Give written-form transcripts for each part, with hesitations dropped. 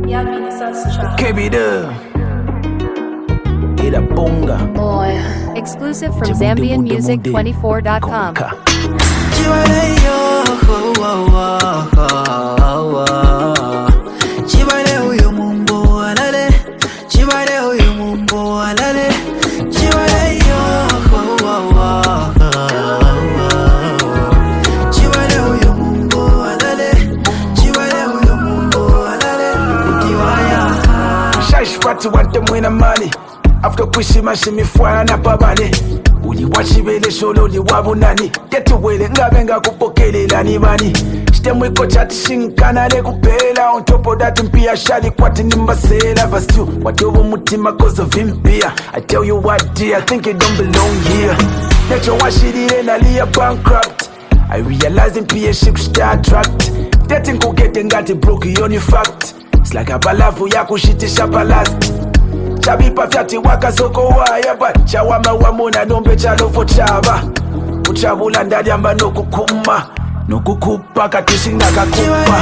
KB Dub. Ida Bunga. Boy. Exclusive from ZambianMusic24.com. Fati want them win money. After kushima shimifwana na pabane. Uliwachibele sholo liwabu nani. Getu wele ngabenga kupokelela ni bani. Shitemwiko chati shinkana le kupela. On top of that mpia shali kwati nimbasela. But still, watobo mutima cause of impia. I tell you what dear, I think it don't belong here. Necho washirire na liya bankrupt. I realize impia ship star trapped. Dating kukete ngati broke yoni fact. It's like a balafu ya kushitisha palast. Chabipa fyati waka soko waya. But chawama wamuna nombe chalofo chaba. Uchabula ndali amba nokukuma. Nokukupa katushinga kakupa.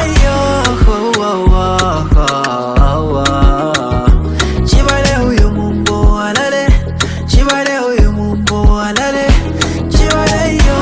Chibale huyu mumbo alale. Chibale huyu mumbo alale. Chibale yo.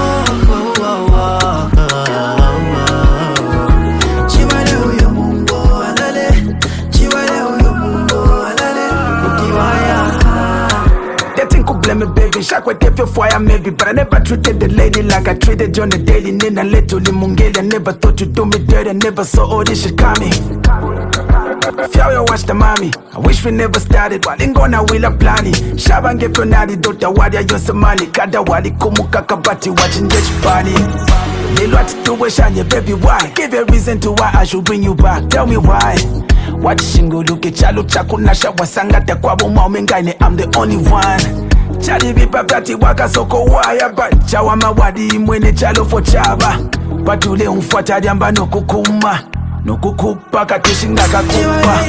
Let me baby, shock with if you fire maybe. But I never treated the lady like I treated you on the daily. Nina little limungeli, I never thought you'd do me dirty. I never saw all this shit coming. Fyawe watch the mommy. I wish we never started. Walingona wila plani. Shabange pronadi dota wadi ya yosemani. Kada wadi kumuka kabati watching this body. Lilo atituwe shanye baby why? Give a reason to why I should bring you back. Tell me why. Watch shingo luke chalo chakunasha wasangata kwa buma umengane. I'm the only one. Chali bipa vyati waka soko waya. But chawa mawadi mwene chalo fo chaba. Patule umfuata diamba nokukuma. Nokukupa katushinga kakupa.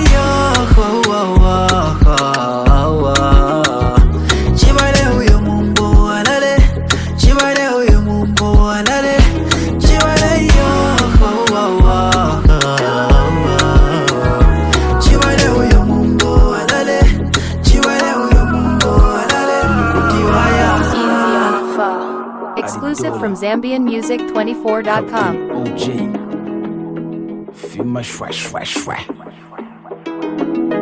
Chibale huyu mumbo alale. Chibale huyu mumbo alale. Chibale yo. Chibale huyu mumbo alale. Chibale huyu mumbo alale. Easy on Fa. Exclusive from ZambianMusic24.com. OG. Feel my shwa.